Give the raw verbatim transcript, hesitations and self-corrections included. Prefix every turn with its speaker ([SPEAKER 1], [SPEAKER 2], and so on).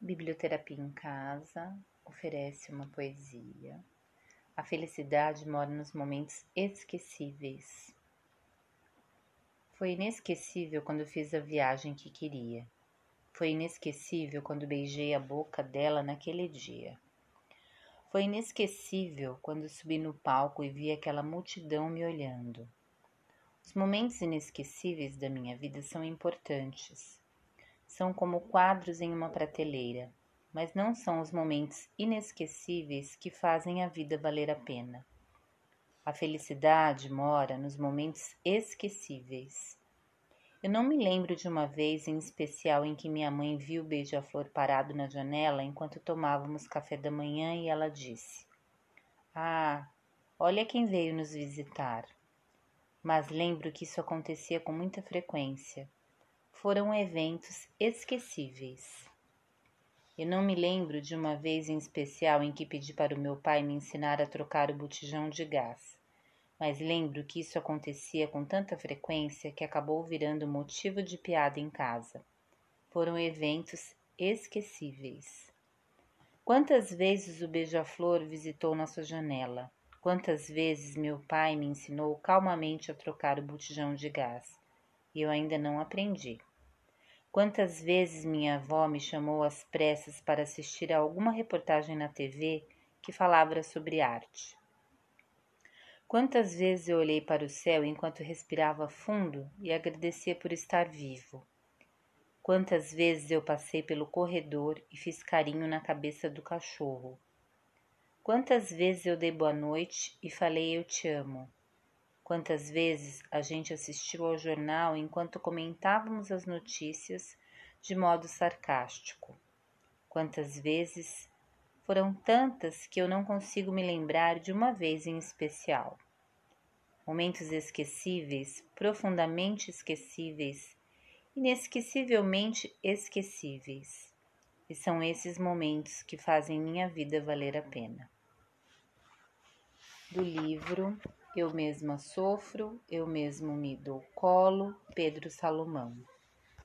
[SPEAKER 1] Biblioterapia em Casa oferece uma poesia. A felicidade mora nos momentos esquecíveis. Foi inesquecível quando fiz a viagem que queria. Foi inesquecível quando beijei a boca dela naquele dia. Foi inesquecível quando subi no palco e vi aquela multidão me olhando. Os momentos inesquecíveis da minha vida são importantes. São como quadros em uma prateleira, mas não são os momentos inesquecíveis que fazem a vida valer a pena. A felicidade mora nos momentos esquecíveis. Eu não me lembro de uma vez em especial em que minha mãe viu o beija-flor parado na janela enquanto tomávamos café da manhã e ela disse: "Ah, olha quem veio nos visitar." Mas lembro que isso acontecia com muita frequência. Foram eventos esquecíveis. Eu não me lembro de uma vez em especial em que pedi para o meu pai me ensinar a trocar o botijão de gás, mas lembro que isso acontecia com tanta frequência que acabou virando motivo de piada em casa. Foram eventos esquecíveis. Quantas vezes o beija-flor visitou nossa janela? Quantas vezes meu pai me ensinou calmamente a trocar o botijão de gás? E eu ainda não aprendi. Quantas vezes minha avó me chamou às pressas para assistir a alguma reportagem na T V que falava sobre arte? Quantas vezes eu olhei para o céu enquanto respirava fundo e agradecia por estar vivo? Quantas vezes eu passei pelo corredor e fiz carinho na cabeça do cachorro? Quantas vezes eu dei boa noite e falei eu te amo? Quantas vezes a gente assistiu ao jornal enquanto comentávamos as notícias de modo sarcástico? Quantas vezes? Foram tantas que eu não consigo me lembrar de uma vez em especial. Momentos esquecíveis, profundamente esquecíveis, inesquecivelmente esquecíveis. E são esses momentos que fazem minha vida valer a pena. Do livro Eu Mesma Sofro, Eu Mesmo Me Dou Colo, Pedro Salomão.